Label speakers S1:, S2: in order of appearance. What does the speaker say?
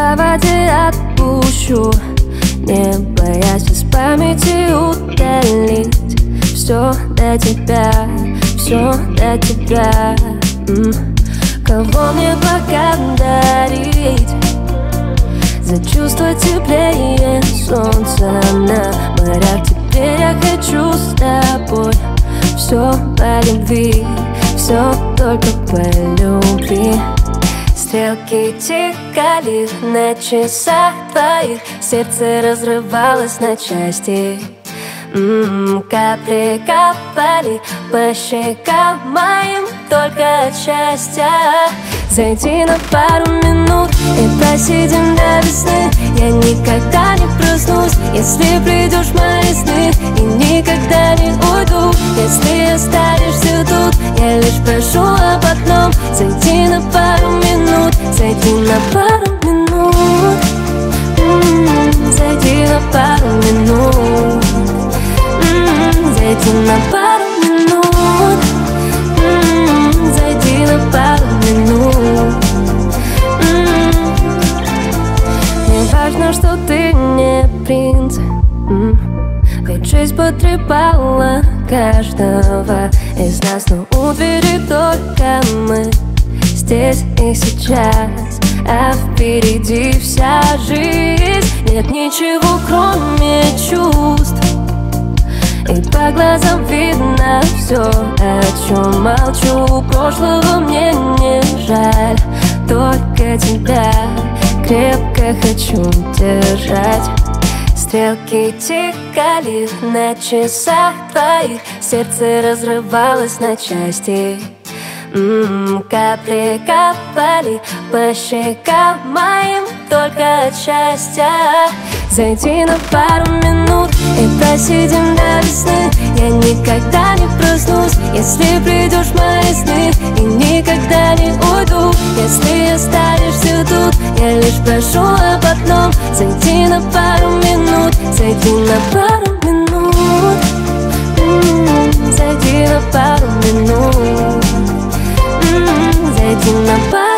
S1: по воде отпущу, не боясь из памяти удалить все до тебя, все до тебя. Кого мне пока дарить за чувство теплее солнца на морях? Теперь я хочу с тобой все по любви, все только по любви. Стрелки тикали на часах твоих, сердце разрывалось на части. Капли капали по щекам моим только от счастья. Зайди на пару минут и посидим до весны. Я никогда не проснусь, если придешь в мои сны, и никогда не уйду, если останешься тут. Я лишь прошу об одном: зайди на пару минут, зайди на пару минут, зайди на пару минут, зайди на пару минут, зайди на пару минут. Мне важно, что ты не принц, ведь жизнь потрепала каждого из нас, но у двери только мы, здесь и сейчас, а впереди вся жизнь. Нет ничего, кроме чувств, и по глазам видно все, о чем молчу. Прошлого мне не жаль, только тебя крепко хочу держать. Стрелки тикали на часах твоих, сердце разрывалось на части. Капли капали по щекам моим только от счастья. Зайди на пару минут и посидим до весны. Я никогда не проснусь, если придешь в мои сны, и никогда не уйду, если останешься тут. Я лишь прошу об одном: зайди на пару минут, зайди на пару минут, зайди на пару минут, зайди на пару минут.